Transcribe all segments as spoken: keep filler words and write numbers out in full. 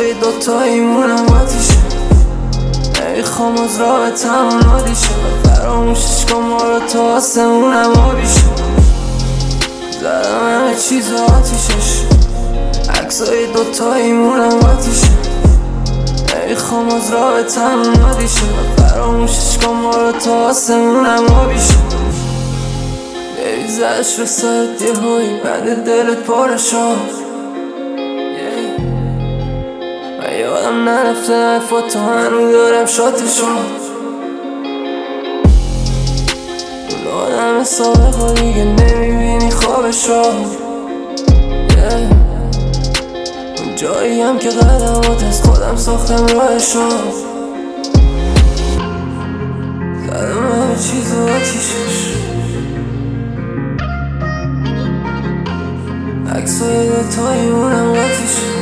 عکسای دوتایی مونم آتیشه، نمیخوام از رابطه همون عادی شه، فراموشش کن ما رو تا آسمونم آبی شه. زدم همه چیز آتیشش، عکسای دوتایی مونم آتیشه، نمیخوام از رابطه همون عادی شه، فراموشش کن ما رو تا آسمونم آبی شه. بیبی زدش رو سرت یه هایی بند دلت پاره شد، و یادم نرفته حرفات هنو دارم شاتشون. اون آدم سابقا دیگه نمیبینی خوابشو، اون جایی هم که قدمات از خودم ساختم راهشو. زدم همه چیز و آتیشش، عکسای دوتایی مونم آتیشه،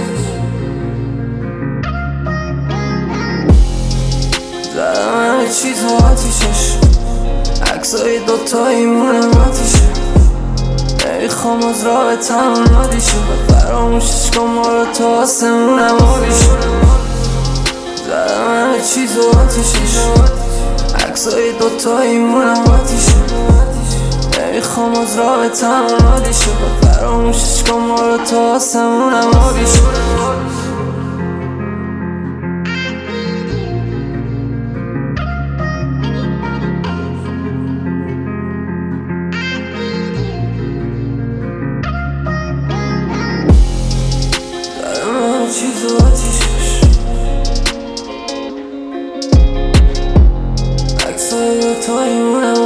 زدم همه چیز و آتیشش، عکسای دوتایی مونم آتیشه، نمیخوام از رابطه همون عادی شه، فراموشش کن ما رو تا آسمونم آبی شه. زدم همه چیز و آتیشش، عکسای دوتایی مونم آتیشه، نمیخوام از رابطه همون عادی شه، فراموشش کن ما رو تا آسمونم آبی شه. چیز و آتیشش، عکسای دوتایی مونم